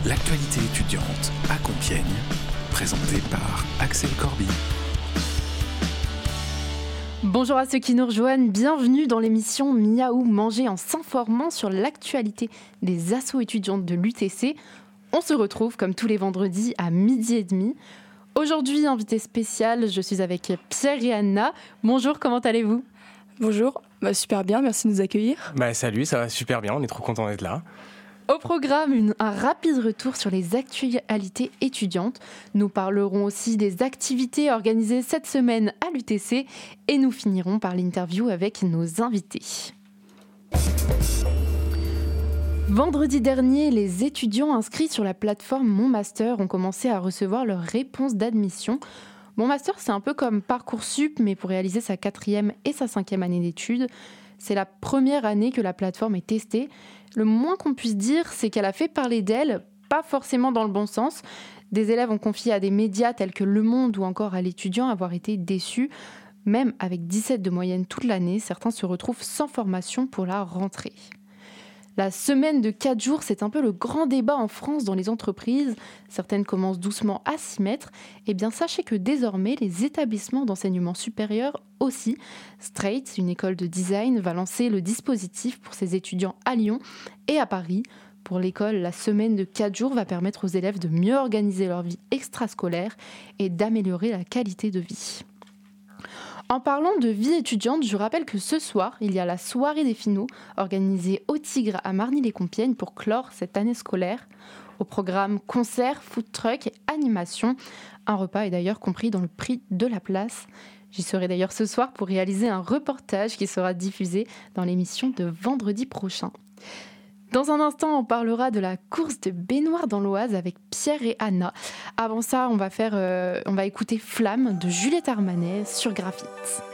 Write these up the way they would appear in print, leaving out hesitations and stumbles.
L'actualité étudiante à Compiègne, présentée par Axel Corby. Bonjour à ceux qui nous rejoignent, bienvenue dans l'émission Miaou Manger en s'informant sur l'actualité des assos étudiantes de l'UTC. On se retrouve comme tous les vendredis à 12h30. Aujourd'hui, invité spécial, je suis avec Pierre et Anna. Bonjour, comment allez-vous ? Bonjour, super bien, merci de nous accueillir. Salut, ça va super bien, on est trop content d'être là. Au programme, un rapide retour sur les actualités étudiantes. Nous parlerons aussi des activités organisées cette semaine à l'UTC et nous finirons par l'interview avec nos invités. Vendredi dernier, les étudiants inscrits sur la plateforme Mon Master ont commencé à recevoir leur réponse d'admission. Mon Master, c'est un peu comme Parcoursup, mais pour réaliser sa 4e et sa 5e année d'études. C'est la première année que la plateforme est testée. Le moins qu'on puisse dire, c'est qu'elle a fait parler d'elle, pas forcément dans le bon sens. Des élèves ont confié à des médias tels que Le Monde ou encore à l'Étudiant avoir été déçus. Même avec 17 de moyenne toute l'année, certains se retrouvent sans formation pour la rentrée. La semaine de 4 jours, c'est un peu le grand débat en France dans les entreprises. Certaines commencent doucement à s'y mettre. Eh bien, sachez que désormais, les établissements d'enseignement supérieur aussi. Straight, une école de design, va lancer le dispositif pour ses étudiants à Lyon et à Paris. Pour l'école, la semaine de 4 jours va permettre aux élèves de mieux organiser leur vie extrascolaire et d'améliorer la qualité de vie. En parlant de vie étudiante, je rappelle que ce soir, il y a la soirée des finaux organisée au Tigre à Marny-les-Compiègnes pour clore cette année scolaire. Au programme concert, food truck et animation. Un repas est d'ailleurs compris dans le prix de la place. J'y serai d'ailleurs ce soir pour réaliser un reportage qui sera diffusé dans l'émission de vendredi prochain. Dans un instant, on parlera de la course de baignoire dans l'Oise avec Pierre et Anna. Avant ça, on va écouter Flamme de Juliette Armanet sur Graphite.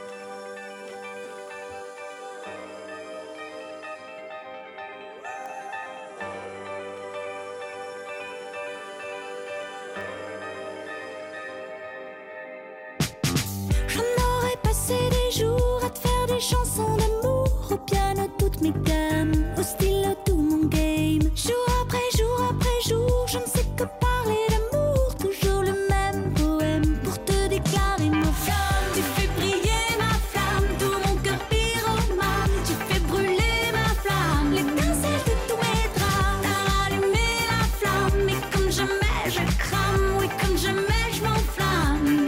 J'en aurais passé des jours à te faire des chansons d'amour, au piano toutes mes gammes, au stylo tout mon game. Jour après jour, je ne sais que parler d'amour, toujours le même poème pour te déclarer ma flamme. Tu fais briller ma flamme, tout mon cœur pyromane. Tu fais brûler ma flamme, l'étincelle de tous mes drames. T'as allumé la flamme, et comme jamais je crame, oui comme jamais je m'enflamme.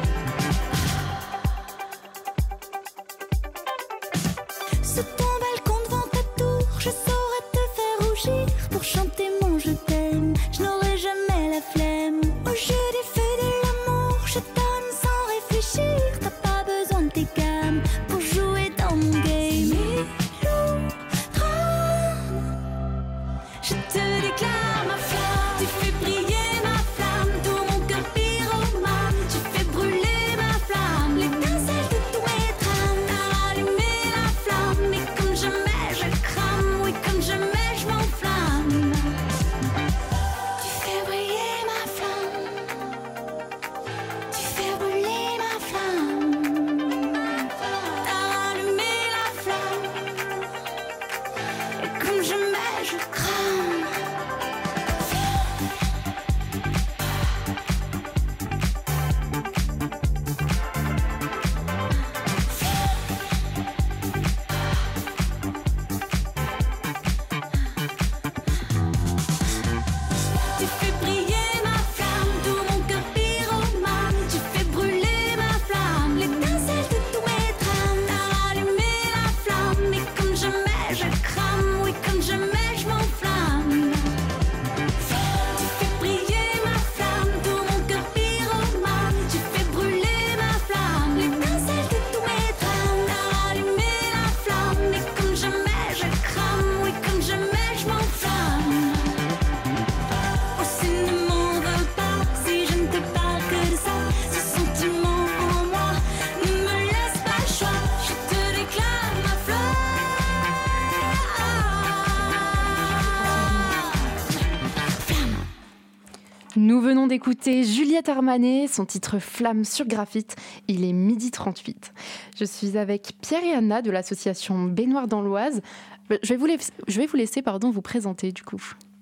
Sous ton balcon devant ta tour, je saurais te faire rougir pour chanter mon je t'aime. Je n'aurai jamais la flemme. Au jeu des feux de l'amour, je donne sans réfléchir. T'as pas besoin de tes gammes pour jouer dans mon game. Je te déclare ma flamme. Tu fais briller ma flamme, tout mon cœur pyromane. Tu fais brûler ma flamme, l'étincelle de tous mes drames. T'as allumé la flamme, mais comme jamais je crame, oui comme jamais je m'enflamme. Tu fais briller ma flamme, tu fais brûler ma flamme. T'as allumé la flamme, et comme jamais je crame. Tu fais briller ma flamme, tout mon cœur pyromane. Tu fais brûler ma flamme, l'étincelle de tous mes drames. T'as allumé la flamme, mais comme jamais je crame, oui comme jamais je m'enflamme. Tu fais briller ma flamme, tout mon cœur pyromane. Tu fais brûler ma flamme, l'étincelle de tous mes drames. T'as allumé la flamme, mais comme jamais je crame, oui comme jamais je m'enflamme. Oh, si ne m'en veux pas, si je ne te parle que de ça, ce sentiment en moi ne me laisse pas le choix. Je te déclare ma flamme. Nous venons d'écouter Juliette Armanet, son titre Flamme sur Graphite. Il est 12h38. Je suis avec Pierre et Anna de l'association Baignoire dans l'Oise. Je vais vous laisser vous présenter du coup.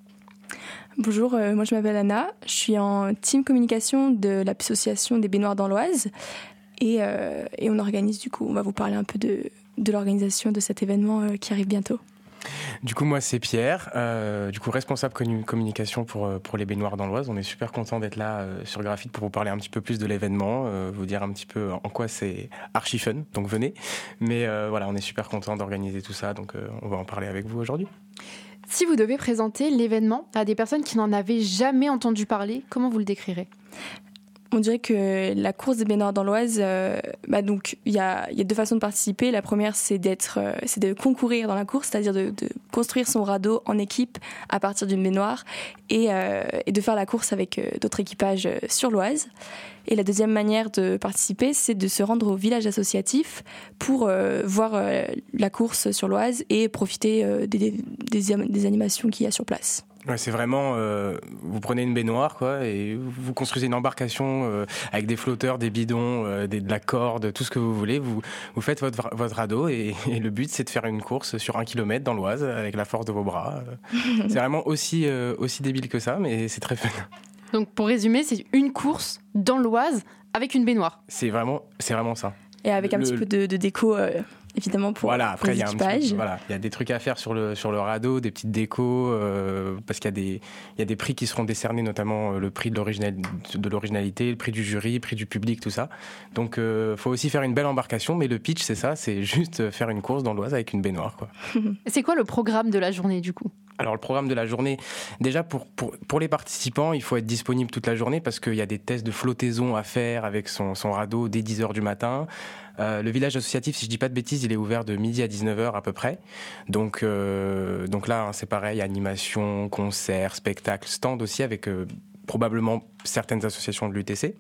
Bonjour, moi je m'appelle Anna, je suis en team communication de l'association des baignoires dans l'Oise et on organise du coup, on va vous parler un peu de l'organisation de cet événement qui arrive bientôt. Du coup, moi, c'est Pierre, responsable communication pour les baignoires dans l'Oise. On est super content d'être là sur Graphite pour vous parler un petit peu plus de l'événement, vous dire un petit peu en quoi c'est archi fun, donc venez. Mais on est super content d'organiser tout ça, donc on va en parler avec vous aujourd'hui. Si vous devez présenter l'événement à des personnes qui n'en avaient jamais entendu parler, comment vous le décrirez ? On dirait que la course des baignoires dans l'Oise, donc il y a deux façons de participer. La première, c'est de concourir dans la course, c'est-à-dire de construire son radeau en équipe à partir d'une baignoire et de faire la course avec d'autres équipages sur l'Oise. Et la deuxième manière de participer, c'est de se rendre au village associatif pour voir la course sur l'Oise et profiter des animations qu'il y a sur place. Ouais, c'est vraiment, vous prenez une baignoire quoi, et vous construisez une embarcation avec des flotteurs, des bidons, de la corde, tout ce que vous voulez. Vous faites votre radeau et le but c'est de faire une course sur 1 kilomètre dans l'Oise avec la force de vos bras. C'est vraiment aussi débile que ça, mais c'est très fun. Donc pour résumer, c'est une course dans l'Oise avec une baignoire. C'est vraiment ça. Et avec un petit peu de déco, évidemment, pour après, les équipages. Il y a des trucs à faire sur le radeau, des petites décos, parce qu'il y a des prix qui seront décernés, notamment le prix de l'originalité, le prix du jury, le prix du public, tout ça. Donc, faut aussi faire une belle embarcation, mais le pitch, c'est ça, c'est juste faire une course dans l'Oise avec une baignoire, quoi. C'est quoi le programme de la journée, du coup ? Alors le programme de la journée, déjà pour les participants, il faut être disponible toute la journée parce qu'il y a des tests de flottaison à faire avec son radeau dès 10h du matin. Le village associatif, si je dis pas de bêtises, il est ouvert de midi à 19h à peu près. Donc là, c'est pareil, animation, concert, spectacle, stand aussi avec probablement certaines associations de l'UTC.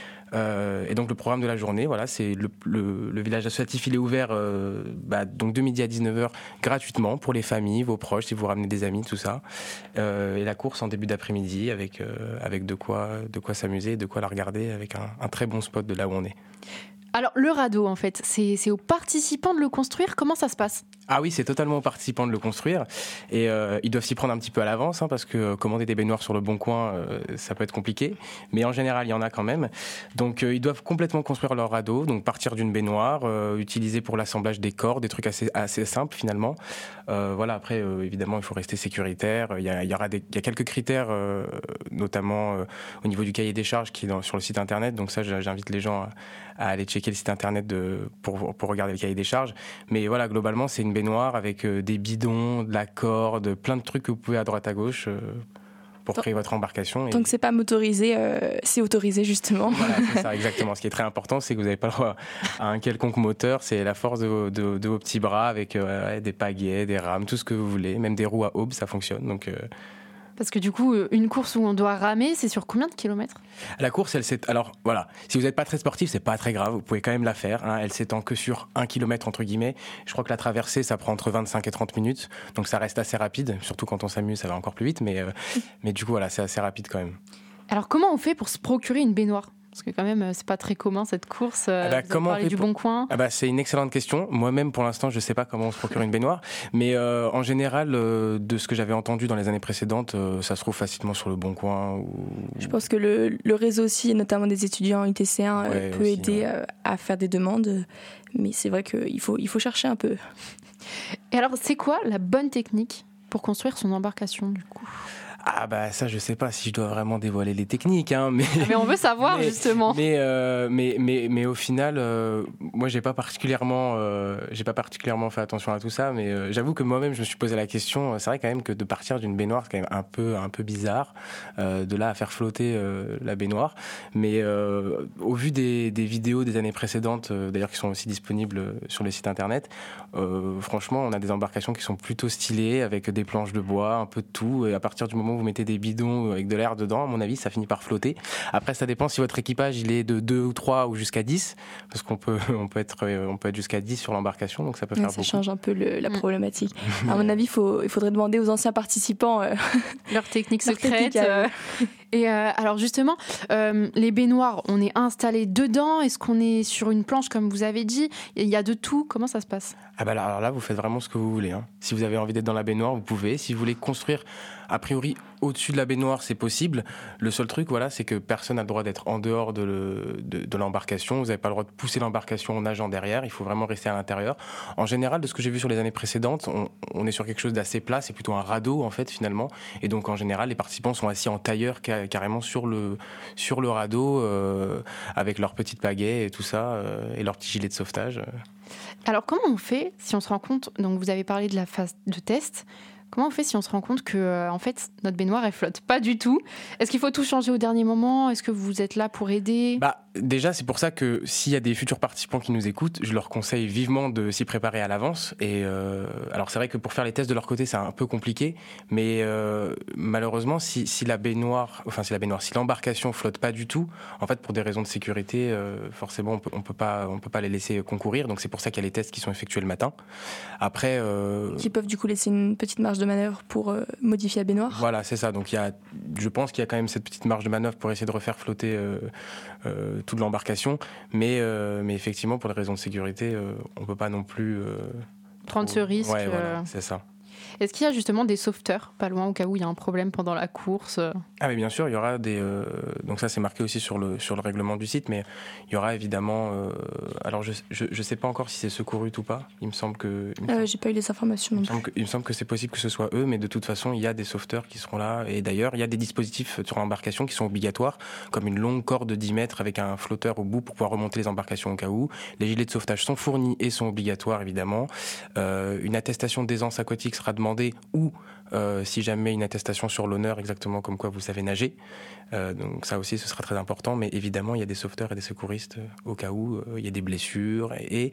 Et donc le programme de la journée, voilà, c'est le village associatif, il est ouvert donc de midi à 19h gratuitement pour les familles, vos proches, si vous ramenez des amis, tout ça. Et la course en début d'après-midi avec de quoi s'amuser, de quoi la regarder avec un très bon spot de là où on est. Alors le radeau, en fait, c'est aux participants de le construire. Comment ça se passe ? Ah oui, c'est totalement aux participants de le construire. Et ils doivent s'y prendre un petit peu à l'avance, parce que commander des baignoires sur le Bon Coin, ça peut être compliqué. Mais en général, il y en a quand même. Donc ils doivent complètement construire leur radeau, donc partir d'une baignoire, utiliser pour l'assemblage des cordes, des trucs assez simples finalement. Après, évidemment, il faut rester sécuritaire. Il y a quelques critères, notamment au niveau du cahier des charges qui est sur le site internet. Donc ça, j'invite les gens à aller checker le site internet pour regarder le cahier des charges. Mais voilà, globalement, c'est une baignoire avec des bidons, de la corde, plein de trucs que vous pouvez à droite à gauche pour créer votre embarcation. Tant que c'est pas motorisé, c'est autorisé justement. Voilà, c'est ça, exactement. Ce qui est très important, c'est que vous n'avez pas le droit à un quelconque moteur. C'est la force de vos petits bras avec des pagaies, des rames, tout ce que vous voulez. Même des roues à aubes, ça fonctionne. Donc, Parce que du coup, une course où on doit ramer, c'est sur combien de kilomètres ? La course, alors voilà, si vous n'êtes pas très sportif, c'est pas très grave, vous pouvez quand même la faire. Elle s'étend que sur 1 kilomètre entre guillemets. Je crois que la traversée, ça prend entre 25 et 30 minutes, donc ça reste assez rapide. Surtout quand on s'amuse, ça va encore plus vite, mais du coup voilà, c'est assez rapide quand même. Alors comment on fait pour se procurer une baignoire ? Parce que quand même, c'est pas très commun cette course. Comment on fait du Bon Coin. C'est une excellente question. Moi-même, pour l'instant, je sais pas comment on se procure une baignoire. Mais en général, de ce que j'avais entendu dans les années précédentes, ça se trouve facilement sur le Bon Coin. Je pense que le réseau aussi, notamment des étudiants UTC1, peut aider à faire des demandes. Mais c'est vrai qu'il faut chercher un peu. Et alors, c'est quoi la bonne technique pour construire son embarcation, du coup ? Ça je sais pas si je dois vraiment dévoiler les techniques, mais on veut savoir justement. Mais au final, moi j'ai pas particulièrement fait attention à tout ça, mais j'avoue que moi-même je me suis posé la question. C'est vrai quand même que de partir d'une baignoire, c'est quand même un peu bizarre, de là à faire flotter la baignoire. Mais au vu des vidéos des années précédentes, d'ailleurs qui sont aussi disponibles sur le site internet, franchement on a des embarcations qui sont plutôt stylées avec des planches de bois, un peu de tout. Et à partir du moment où vous mettez des bidons avec de l'air dedans, à mon avis, ça finit par flotter. Après, ça dépend si votre équipage il est de 2 ou 3 ou jusqu'à 10, parce qu'on peut être jusqu'à 10 sur l'embarcation, donc ça peut faire beaucoup. Ça change un peu la problématique. À mon avis, il faudrait demander aux anciens participants leur technique secrète. Et alors justement, les baignoires, on est installé dedans. Est-ce qu'on est sur une planche comme vous avez dit ? Il y a de tout. Comment ça se passe ? Alors là, vous faites vraiment ce que vous voulez. Si vous avez envie d'être dans la baignoire, vous pouvez. Si vous voulez construire, a priori, au-dessus de la baignoire, c'est possible. Le seul truc, voilà, c'est que personne n'a le droit d'être en dehors de l'embarcation. Vous n'avez pas le droit de pousser l'embarcation en nageant derrière. Il faut vraiment rester à l'intérieur. En général, de ce que j'ai vu sur les années précédentes, on est sur quelque chose d'assez plat. C'est plutôt un radeau, en fait, finalement. Et donc, en général, les participants sont assis en tailleur carrément sur le radeau, avec leurs petites pagaies et tout ça, et leurs petits gilets de sauvetage. Alors, comment on fait si on se rend compte, donc vous avez parlé de la phase de test, comment on fait si on se rend compte que en fait, notre baignoire, elle flotte pas du tout? Est-ce qu'il faut tout changer au dernier moment? Est-ce que vous êtes là pour aider? Déjà, c'est pour ça que s'il y a des futurs participants qui nous écoutent, je leur conseille vivement de s'y préparer à l'avance. Et alors, c'est vrai que pour faire les tests de leur côté, c'est un peu compliqué, mais malheureusement, si l'embarcation flotte pas du tout, en fait, pour des raisons de sécurité, forcément, on peut pas les laisser concourir. Donc, c'est pour ça qu'il y a les tests qui sont effectués le matin. Après, qui peuvent du coup laisser une petite marge de manœuvre pour modifier la baignoire. Voilà, c'est ça. Donc, je pense qu'il y a quand même cette petite marge de manœuvre pour essayer de refaire flotter toute l'embarcation, mais effectivement, pour des raisons de sécurité, on peut pas non plus prendre ce risque. Ouais, voilà, c'est ça. Est-ce qu'il y a justement des sauveteurs pas loin au cas où il y a un problème pendant la course? Ah mais bien sûr, il y aura des... donc ça c'est marqué aussi sur le règlement du site, mais il y aura évidemment... alors je sais pas encore si c'est Secourut ou pas, il me semble que... j'ai pas eu les informations non plus. Il me semble que c'est possible que ce soit eux, mais de toute façon il y a des sauveteurs qui seront là, et d'ailleurs il y a des dispositifs sur l'embarcation qui sont obligatoires, comme une longue corde de 10 mètres avec un flotteur au bout pour pouvoir remonter les embarcations au cas où. Les gilets de sauvetage sont fournis et sont obligatoires évidemment. Une attestation d'aisance aquatique sera demandée, ou si jamais une attestation sur l'honneur, exactement comme quoi vous savez nager. Donc ça aussi, ce sera très important. Mais évidemment, il y a des sauveteurs et des secouristes au cas où il y a des blessures. Et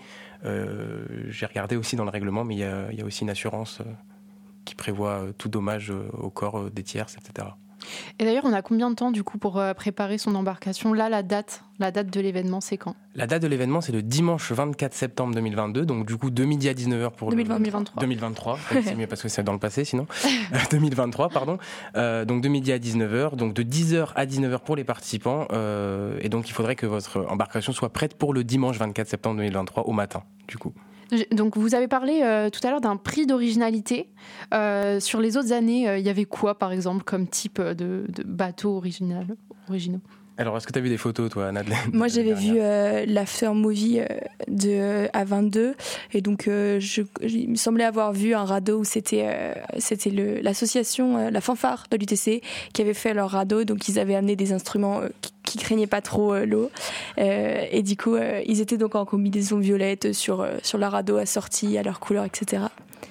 j'ai regardé aussi dans le règlement, mais il y a aussi une assurance qui prévoit tout dommage au corps des tierces, etc. Et d'ailleurs, on a combien de temps du coup pour préparer son embarcation? Là, la date de l'événement, c'est quand? La date de l'événement, c'est le dimanche 24 septembre 2022, donc du coup de midi à 19h pour 2023. C'est mieux parce que c'est dans le passé sinon. 2023, pardon. Donc de midi à 19h, donc de 10h à 19h pour les participants. Et donc il faudrait que votre embarcation soit prête pour le dimanche 24 septembre 2023 au matin, du coup. Donc vous avez parlé tout à l'heure d'un prix d'originalité. Sur les autres années, il y avait quoi par exemple comme type de bateaux originaux? Alors, est-ce que tu as vu des photos, toi, Anna? Moi, j'avais vu l'after movie de A22, et donc il me semblait avoir vu un radeau où c'était l'association, la fanfare de l'UTC qui avait fait leur radeau, donc ils avaient amené des instruments qui craignaient pas trop l'eau, et du coup, ils étaient donc en combinaison violette sur leur radeau assorti à leur couleur, etc.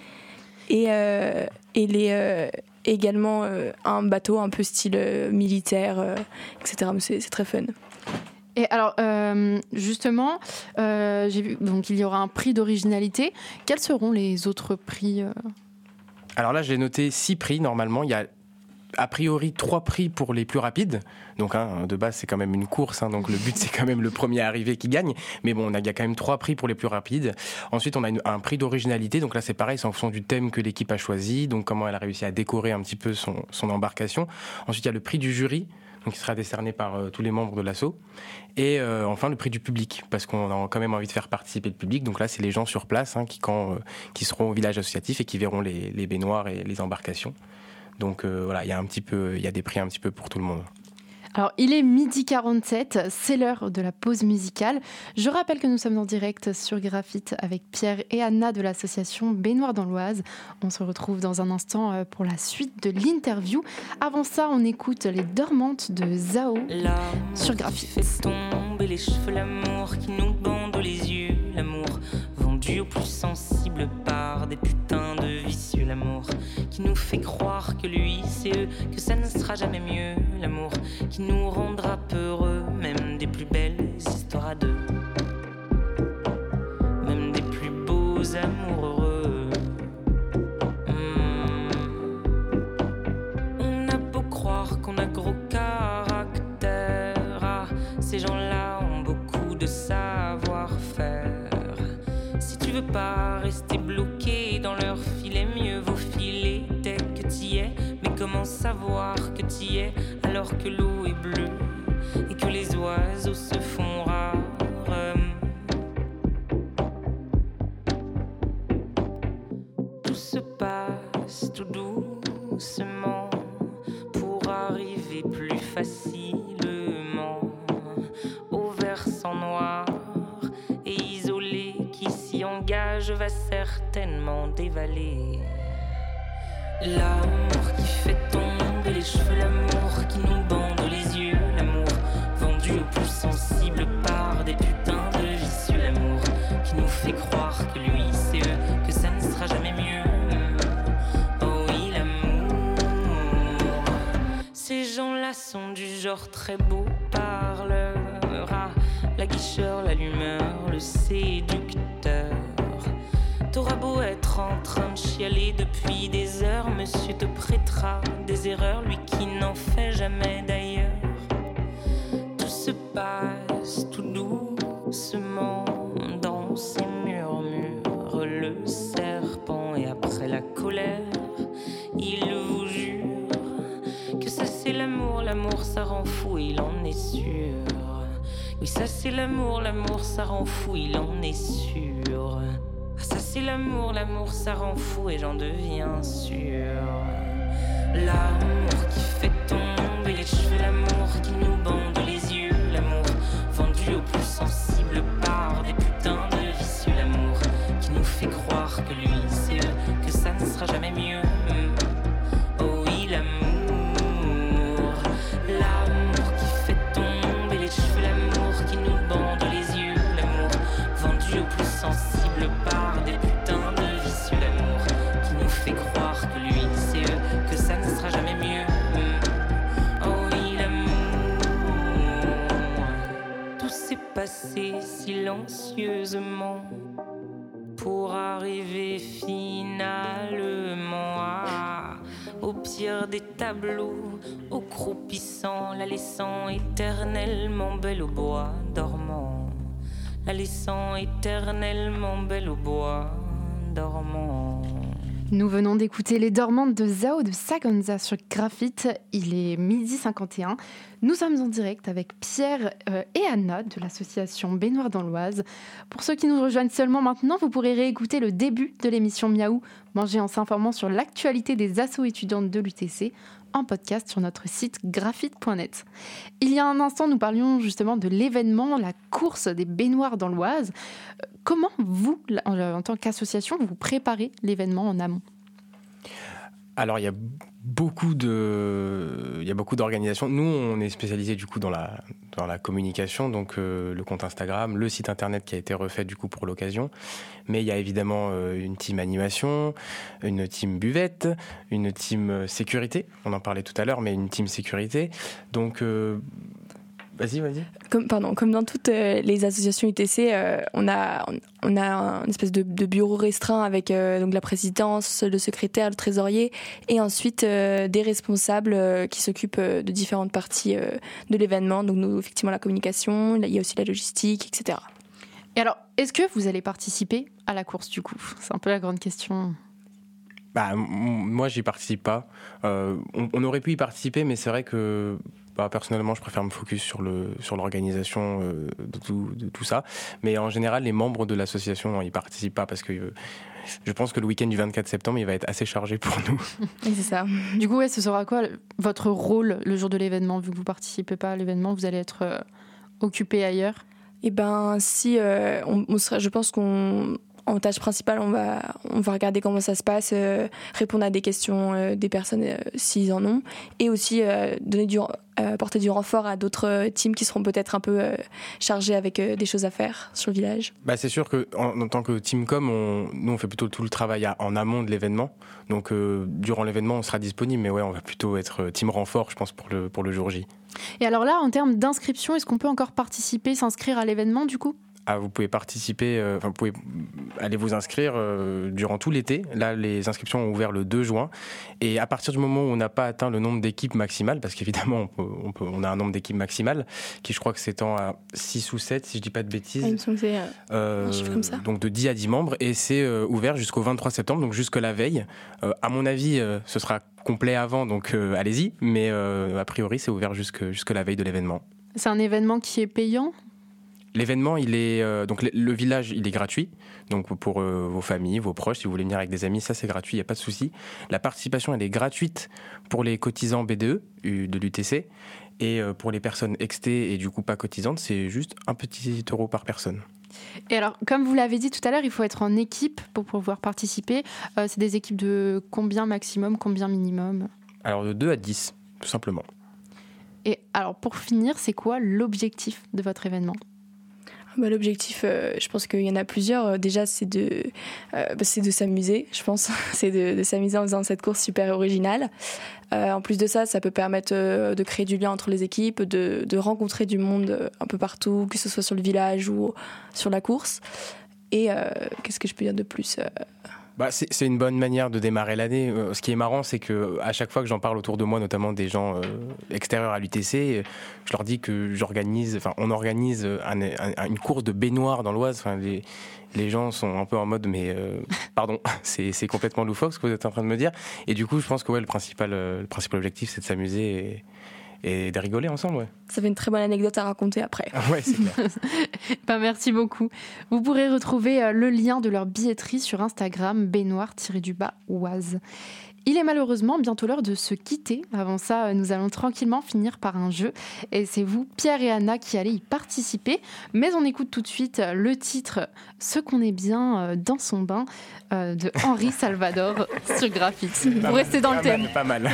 Et également un bateau un peu style militaire, etc. Mais c'est très fun. Et alors, justement, j'ai vu, donc il y aura un prix d'originalité. Quels seront les autres prix? Alors là, j'ai noté 6 prix normalement. Il y a a priori 3 prix pour les plus rapides. Donc de base c'est quand même une course, donc le but c'est quand même le premier arrivé qui gagne. Mais bon, il y a quand même 3 prix pour les plus rapides. Ensuite on a un prix d'originalité, donc là c'est pareil, c'est en fonction du thème que l'équipe a choisi, donc comment elle a réussi à décorer un petit peu son embarcation. Ensuite il y a le prix du jury, donc qui sera décerné par tous les membres de l'asso. Et enfin le prix du public, parce qu'on a quand même envie de faire participer le public. Donc là c'est les gens sur place qui seront au village associatif et qui verront les baignoires et les embarcations. Donc voilà, il y a des prix un petit peu pour tout le monde. Alors, il est 12h47, c'est l'heure de la pause musicale. Je rappelle que nous sommes en direct sur Graphite avec Pierre et Anna de l'association Baignoire dans l'Oise. On se retrouve dans un instant pour la suite de l'interview. Avant ça, on écoute Les Dormantes de Zao sur Graphite. Fait tomber les cheveux, l'amour qui nous bande les yeux, l'amour vendu aux plus sensibles par des putains de vicieux, l'amour qui nous fait croire que lui c'est eux, que ça ne sera jamais mieux, l'amour qui nous rendra peureux, même des plus belles histoires à deux, même des plus beaux amours heureux. On a beau croire qu'on a gros caractère, ces gens-là ont beaucoup de savoir-faire. Si tu veux pas rester bloqué dans leur filet, mieux vaut filer dès que t'y es. Mais comment savoir que t'y es alors que l'eau est bleue et que les oiseaux se font rares? Tout se passe tout doucement arriver plus facilement au versant noir et isolé qui s'y engage va certainement dévaler. L'amour qui fait tomber les cheveux, l'amour qui nous bande les yeux, l'amour vendu au plus sensible par des putains de vicieux, l'amour qui nous fait croire que lui c'est eux, que ça ne sera jamais mieux. Oh oui, l'amour. Ces gens-là sont du genre très beau parleur, la guicheur, l'allumeur, le séducteur. T'auras beau être en train de chialer depuis des heures, monsieur te prêtera des erreurs, lui qui n'en fait jamais d'ailleurs. Tout se passe tout doucement dans ces murmures, le serpent et après la colère, il vous jure que ça c'est l'amour, l'amour ça rend fou, il en est sûr. Oui, ça c'est l'amour, l'amour ça rend fou, il en est sûr. Ça c'est l'amour, l'amour ça rend fou et j'en deviens sûr. L'amour qui fait tomber les cheveux, l'amour qui nous bande les yeux, l'amour vendu au plus sensible par des putains de vicieux, l'amour qui nous fait croire que lui c'est eux, que ça ne sera jamais mieux. Oh oui, l'amour, l'amour qui fait tomber les cheveux, l'amour qui nous bande les yeux, l'amour vendu au plus sensible par des putains de vicieux, l'amour qui nous fait croire que lui c'est eux, que ça ne sera jamais mieux. Oh oui, l'amour. Tout s'est passé silencieusement pour arriver finalement au pire des tableaux, au croupissant, la laissant éternellement belle au bois dormant, la laissant éternellement belle au bois dormant. Nous venons d'écouter Les Dormantes de Zao de Sagonza sur Graphite. Il est 12h51. Nous sommes en direct avec Pierre et Anna de l'association Baignoire dans l'Oise. Pour ceux qui nous rejoignent seulement maintenant, vous pourrez réécouter le début de l'émission Miaou, manger en s'informant sur l'actualité des assos étudiantes de l'UTC, en podcast sur notre site graphite.net. Il y a un instant, nous parlions justement de l'événement, la course des baignoires dans l'Oise. Comment vous, en tant qu'association, vous préparez l'événement en amont ? Alors, il y a beaucoup d'organisations. Nous, on est spécialisé du coup dans la communication, donc le compte Instagram, le site internet qui a été refait du coup pour l'occasion. Mais il y a évidemment une team animation, une team buvette, une team sécurité. On en parlait tout à l'heure, mais une team sécurité. Donc Vas-y. Comme dans toutes les associations UTC, on a une espèce de bureau restreint avec donc la présidence, le secrétaire, le trésorier et ensuite des responsables qui s'occupent de différentes parties de l'événement. Donc nous, effectivement, la communication, il y a aussi la logistique, etc. Et alors, est-ce que vous allez participer à la course du coup ? C'est un peu la grande question. Moi, j'y participe pas. On aurait pu y participer, mais c'est vrai que personnellement, je préfère me focus sur l'organisation de tout ça. Mais en général, les membres de l'association n'y participent pas parce que je pense que le week-end du 24 septembre, il va être assez chargé pour nous. Et c'est ça. Du coup, ce sera quoi votre rôle le jour de l'événement ? Vu que vous ne participez pas à l'événement, vous allez être occupé ailleurs ? Eh ben, si on sera, je pense en tâche principale, on va regarder comment ça se passe, répondre à des questions des personnes s'ils en ont, et aussi porter du renfort à d'autres teams qui seront peut-être un peu chargés avec des choses à faire sur le village. C'est sûr qu'en tant que teamcom, nous on fait plutôt tout le travail en amont de l'événement. Donc durant l'événement, on sera disponible, mais on va plutôt être team renfort, je pense, pour le jour J. Et alors là, en termes d'inscription, est-ce qu'on peut encore participer, s'inscrire à l'événement du coup ? Vous pouvez participer, vous pouvez aller vous inscrire durant tout l'été. Là, les inscriptions ont ouvert le 2 juin. Et à partir du moment où on n'a pas atteint le nombre d'équipes maximales, parce qu'évidemment, on a un nombre d'équipes maximales, qui je crois que s'étend à 6 ou 7, si je ne dis pas de bêtises. Il me semble que c'est un chiffre comme ça. Donc de 10 à 10 membres. Et c'est ouvert jusqu'au 23 septembre, donc jusque la veille. À mon avis, ce sera complet avant, donc allez-y. Mais a priori, c'est ouvert jusque la veille de l'événement. C'est un événement qui est payant ? L'événement, il est donc le village, il est gratuit. Donc pour vos familles, vos proches, si vous voulez venir avec des amis, ça c'est gratuit, il n'y a pas de souci. La participation, elle est gratuite pour les cotisants BDE de l'UTC. Et pour les personnes extées et du coup pas cotisantes, c'est juste un petit euro par personne. Et alors, comme vous l'avez dit tout à l'heure, il faut être en équipe pour pouvoir participer. C'est des équipes de combien maximum, combien minimum ? Alors de 2 à 10, tout simplement. Et alors, pour finir, c'est quoi l'objectif de votre événement ? L'objectif, je pense qu'il y en a plusieurs. Déjà, c'est de s'amuser, je pense. C'est de s'amuser en faisant cette course super originale. En plus de ça, ça peut permettre de créer du lien entre les équipes, de rencontrer du monde un peu partout, que ce soit sur le village ou sur la course. Et qu'est-ce que je peux dire de plus ? C'est une bonne manière de démarrer l'année. Ce qui est marrant, c'est qu'à chaque fois que j'en parle autour de moi, notamment des gens extérieurs à l'UTC, je leur dis que on organise une course de baignoire dans l'Oise. Les gens sont un peu en mode, mais pardon, c'est complètement loufoque ce que vous êtes en train de me dire. Et du coup, je pense que le principal objectif, c'est de s'amuser et de rigoler ensemble. Ouais. Ça fait une très bonne anecdote à raconter après. Ouais, c'est clair. Merci beaucoup. Vous pourrez retrouver le lien de leur billetterie sur Instagram, baignoire-oise. Il est malheureusement bientôt l'heure de se quitter. Avant ça, nous allons tranquillement finir par un jeu. Et c'est vous, Pierre et Anna, qui allez y participer. Mais on écoute tout de suite le titre « Ce qu'on est bien dans son bain » de Henri Salvador sur Graphix. Vous restez dans le thème. Pas mal.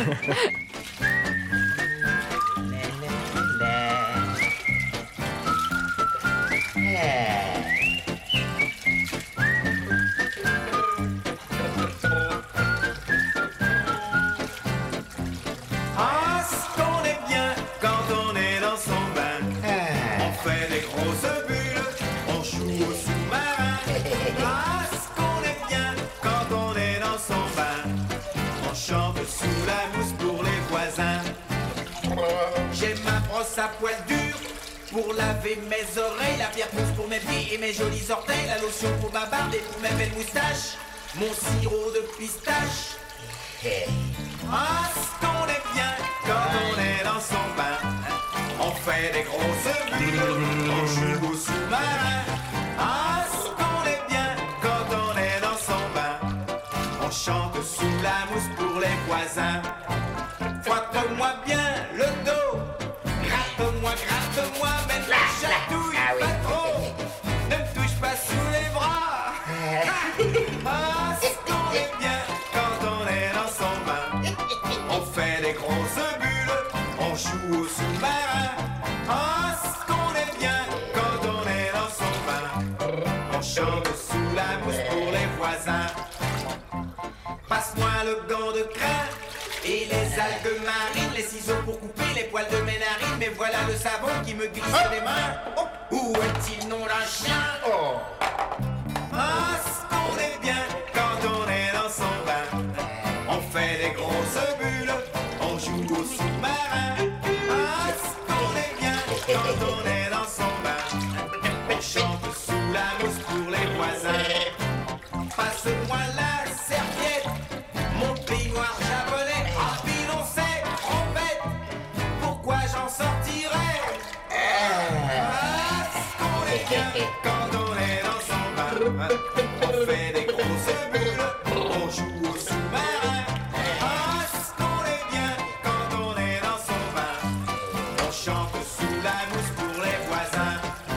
Ah, ce qu'on est bien quand on est dans son bain. On fait des grosses bulles, on joue au sous-marin. Ah, ce qu'on est bien quand on est dans son bain. On chante sous la mousse pour les voisins. J'ai ma brosse à poil dur pour laver mes oreilles, la pierre pousse pour mes pieds et mes jolis orteils, la lotion pour ma barbe et pour mes belles moustaches, mon sirop de pistache. Ah, ce qu'on est bien quand on est dans son bain. On fait des grosses bulles, on joue au sous-marin. Ah, ce qu'on est bien quand on est dans son bain. On chante sous la mousse pour les voisins. Frotte-moi bien le dos, gratte-moi, mais ne me chatouille pas trop. Ne me touche pas sous les bras. Ah, ce qu'on est bien quand on est dans son bain. On fait des grosses bulles, on joue au sous-marin. Ah, ce qu'on est bien quand on est dans son bain. On chante sous la mousse pour les voisins. Passe-moi le gant de crin et les algues marines, les ciseaux pour couper les poils de mes narines. Mais voilà le savon qui me glisse les mains. Où est-il nom d'un chien? Ah, ce qu'on est bien quand on est dans son bain. On fait des grosses bulles, on joue au sous-marin. Ah, ce qu'on est bien quand on est dans son bain. On chante sous la mousse pour les voisins. Passe-moi la serviette, mon peignoir japonais. Ah, puis l'on sait, trop bête, pourquoi j'en sortirais? Ah, ce qu'on est bien quand on est dans son bain. On fait des grosses bulles, on joue au sous-marin. Ah, ce qu'on est bien quand on est dans son bain. On chante sous la mousse pour les voisins.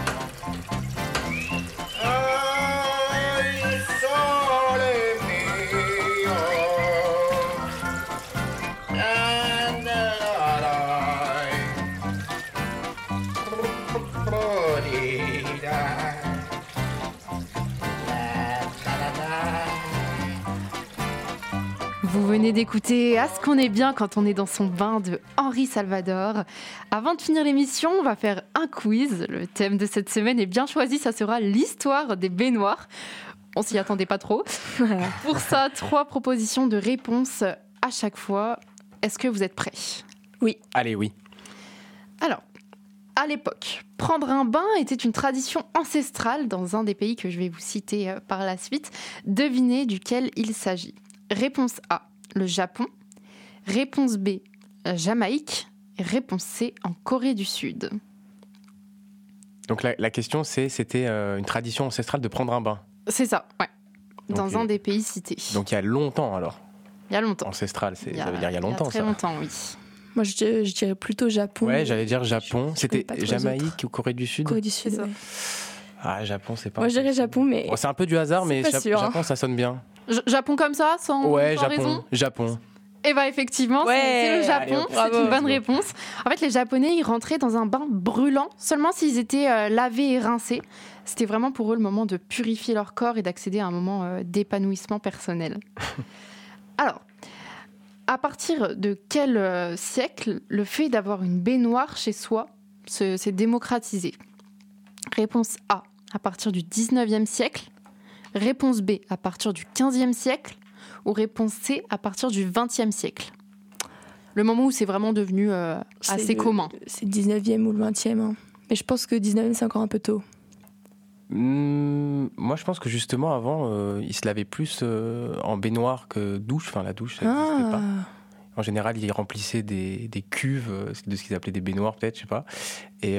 Ay, sole mio, Vous venez d'écouter « À ce qu'on est bien quand on est dans son bain » de Henri Salvador. Avant de finir l'émission, on va faire un quiz. Le thème de cette semaine est bien choisi, ça sera l'histoire des baignoires. On s'y attendait pas trop. Pour ça, 3 propositions de réponses à chaque fois. Est-ce que vous êtes prêts ? Oui. Allez, oui. Alors, à l'époque, prendre un bain était une tradition ancestrale dans un des pays que je vais vous citer par la suite. Devinez duquel il s'agit. Réponse A, le Japon. Réponse B, la Jamaïque. Et réponse C, en Corée du Sud. Donc la question, c'était une tradition ancestrale de prendre un bain. C'est ça, ouais. Dans Donc, un des pays cités. Donc il y a longtemps alors. Il y a longtemps. Ancestral, ça veut dire il y a longtemps très ça. longtemps, oui. Moi, je dirais plutôt Japon. Ouais, j'allais dire Japon. Je C'était connais pas trop les Jamaïque ou Corée du Sud. Corée du Sud. C'est ça. Ouais. Ah, Japon, c'est pas. Moi, je dirais Japon, mais Bon, c'est un peu du hasard, mais C'est pas sûr, hein. Japon, ça sonne bien. Japon comme ça, sans Ouais, sans raison. Japon. Et bah effectivement, Ouais, c'est le allez, Japon, hop, c'est bravo. une bonne réponse. En fait, les Japonais, ils rentraient dans un bain brûlant seulement s'ils étaient lavés et rincés. C'était vraiment pour eux le moment de purifier leur corps et d'accéder à un moment d'épanouissement personnel. Alors, à partir de quel siècle le fait d'avoir une baignoire chez soi s'est démocratisé? Réponse A, à partir du 19e siècle. Réponse B, à partir du 15e siècle. Ou réponse C, à partir du 20e siècle. Le moment où c'est vraiment devenu assez commun. C'est le 19e ou le 20e. Hein. Mais je pense que 19e, c'est encore un peu tôt. Moi, je pense que justement, avant, ils se lavaient plus en baignoire que douche. Enfin, la douche, ça n'existait pas. En général, ils remplissaient des cuves de ce qu'ils appelaient des baignoires, peut-être, je sais pas. Et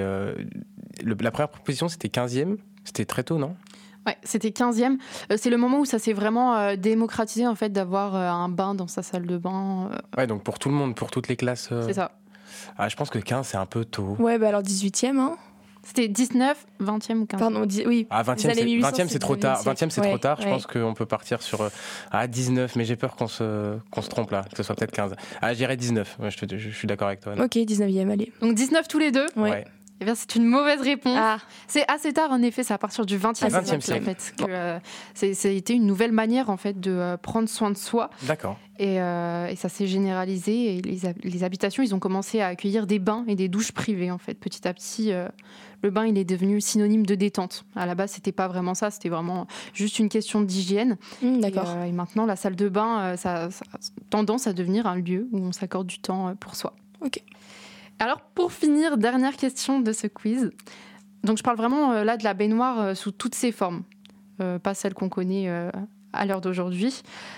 la première proposition, c'était 15e. C'était très tôt, non? Ouais, c'était 15e. C'est le moment où ça s'est vraiment démocratisé, en fait, d'avoir un bain dans sa salle de bain. Ouais, donc pour tout le monde, pour toutes les classes. C'est ça. Ah, je pense que 15, c'est un peu tôt. Ouais, bah alors 18e. Hein. C'était 19, 20e ou 15e. Pardon, oui. Ah, Les 20e, années 1800, 20e c'est trop tard. 20e, c'est ouais, trop tard. Je ouais. pense qu'on peut partir sur 19, mais j'ai peur qu'on se trompe là, que ce soit peut-être 15. Ah, je dirais 19. Ouais, je suis d'accord avec toi. Anna. Ok, 19e, allez. Donc 19 tous les deux. Ouais. Eh bien, c'est une mauvaise réponse. Ah, C'est assez tard, en effet, c'est à partir du 20e, 20e siècle, en fait, que ça a été une nouvelle manière, en fait, de prendre soin de soi. D'accord. Et ça s'est généralisé. Et les habitations, ils ont commencé à accueillir des bains et des douches privées, en fait. Petit à petit, le bain, il est devenu synonyme de détente. À la base, c'était pas vraiment ça. C'était vraiment juste une question d'hygiène. d'accord. Et maintenant, la salle de bain, ça a tendance à devenir un lieu où on s'accorde du temps pour soi. Ok. Alors, pour finir, dernière question de ce quiz. Donc, je parle vraiment là de la baignoire sous toutes ses formes, pas celle qu'on connaît à l'heure d'aujourd'hui.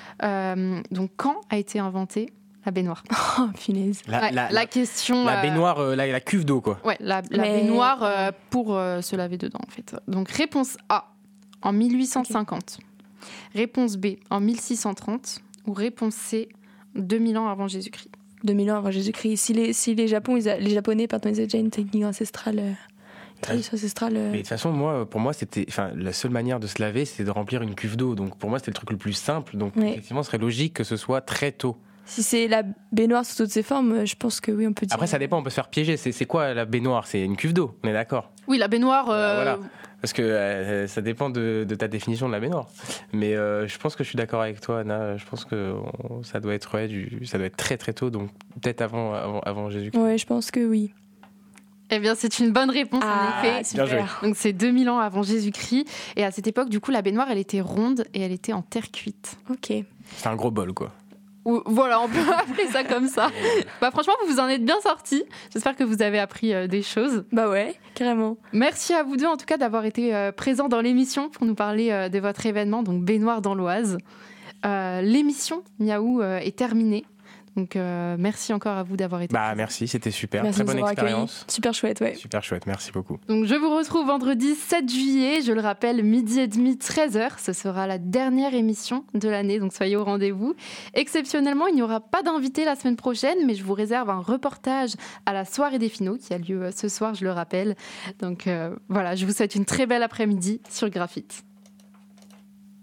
Donc, quand a été inventée la baignoire? Oh, punaise. La question. La baignoire, la cuve d'eau, quoi. Ouais, la Mais- baignoire pour se laver dedans, en fait. Donc, réponse A, en 1850. Réponse B, en 1630. Ou réponse C, 2000 ans avant Jésus-Christ. 2000 ans avant Jésus-Christ. Si les Japonais, pardon, ils avaient déjà une technique ancestrale, une tradition ancestrale. Mais de toute façon, pour moi, la seule manière de se laver, c'était de remplir une cuve d'eau. Donc pour moi, c'était le truc le plus simple. Donc Ouais. effectivement, ce serait logique que ce soit très tôt. Si c'est la baignoire sous toutes ses formes, je pense que oui, on peut dire. Après, ça dépend, on peut se faire piéger. C'est quoi la baignoire? C'est une cuve d'eau, on est d'accord? Oui, la baignoire. Voilà. Parce que ça dépend de ta définition de la baignoire. Mais je pense que je suis d'accord avec toi, Anna. Je pense que ça doit être ça doit être très très tôt, donc peut-être avant Jésus-Christ. Ouais, je pense que oui. Eh bien, c'est une bonne réponse, en effet. Bien joué. Donc, c'est 2000 ans avant Jésus-Christ. Et à cette époque, du coup, la baignoire, elle était ronde et elle était en terre cuite. Ok. C'est un gros bol, quoi. Ou, voilà, on peut appeler ça comme ça. Bah, franchement, vous vous en êtes bien sortis. J'espère que vous avez appris des choses. Bah ouais, carrément. Merci à vous deux, en tout cas, d'avoir été présents dans l'émission pour nous parler de votre événement, donc Baignoire dans l'Oise. L'émission Miaou est terminée. Donc, merci encore à vous d'avoir été présents. Merci, c'était super. Merci Très de nous bonne avoir accueillis. expérience. Super chouette, ouais. Super chouette, merci beaucoup. Donc je vous retrouve vendredi 7 juillet, je le rappelle, 12h30, 13h. Ce sera la dernière émission de l'année, donc soyez au rendez-vous. Exceptionnellement, il n'y aura pas d'invité la semaine prochaine, mais je vous réserve un reportage à la soirée des finaux qui a lieu ce soir, je le rappelle. Donc voilà, je vous souhaite une très belle après-midi sur Graphite.